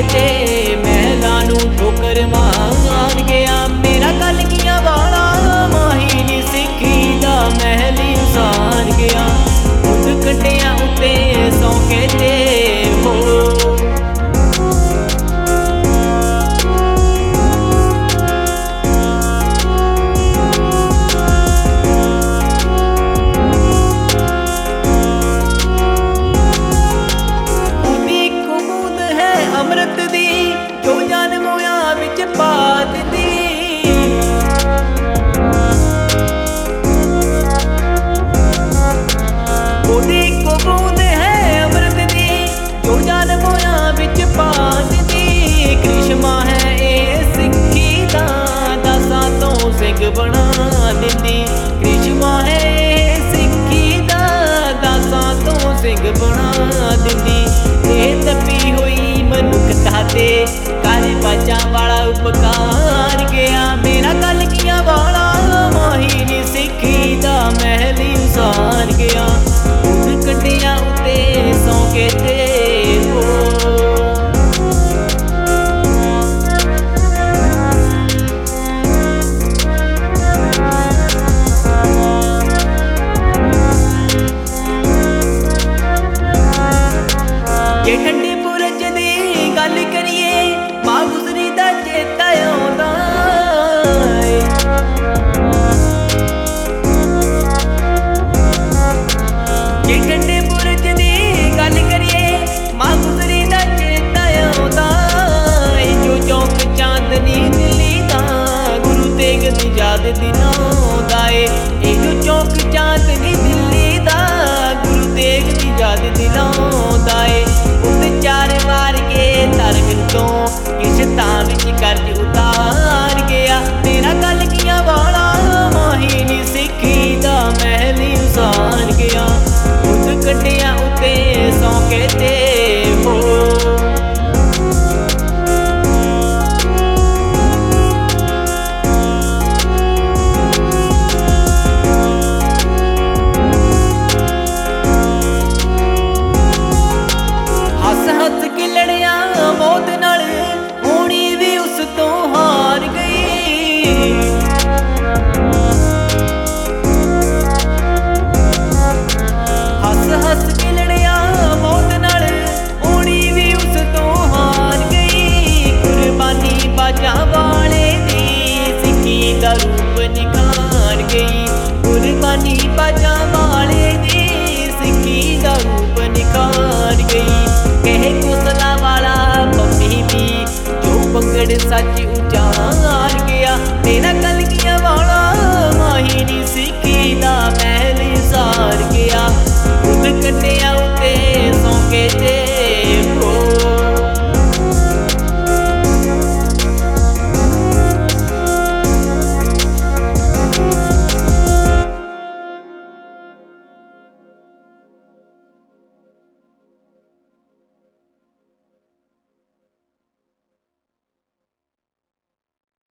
ते महलां नूं ठोकर मार गया। मेरा कलगियां वाला माही नी सिक्खी दा महल उसार गया। खुद कटिया उत्ते सौ के ते हो अमृत दी जो जान मोया विच पा दिंदी। ओदी इक्को बूंद है अमृत दी जो जान मोया विच पा दिंदी। कृष्मा है ए सिक्खी दा दासां तों सिंह बना दिंदी। कृष्मा है ए सिक्खी दा दासां तों सिंह बना दिंदी। ए तपी होई मनुखता ते कर बाजां वाला उपकार गया। मेरा कलगियां वाला माही नी सिक्खी दा महल उसार गया। खुद कटिया उत्ते सौ के ते हो जे ठंडे पुरज दी गल करिए मां गुजरी दा चेता आउंदा। जे ठंडे पुरज दी गल करिए मां गुजरी दा चेता आउंदा। जो चौक चांदनी दिल्ली दा गुरु तेग दी याद दिलाउंदा ए। जो चौक चांदनी दिल्ली दा गुरु तेग दी याद दिलाउंदा ए। उत्ते चार मार के धर्म तो किश्तां विच कर्ज उतार गया। मेरा कलगियां वाला माही नी सिक्खी दा महल उसार गया। खुद कटिया उत्ते सौ के ते हो हस के लड़िया मौत नाल होनी भी उस तो हार गई। हस के लड़िया मौत नाल होनी भी उस तो हार गई। कुर्बानी बाजा वाले दी सिक्खी दा रूप निखार गई। कुर्बानी बाजा वाले दी सिक्खी दा रूप निखार गई। कहे कोसला वाला पम्मी भी जो पकड़ सच उजाड़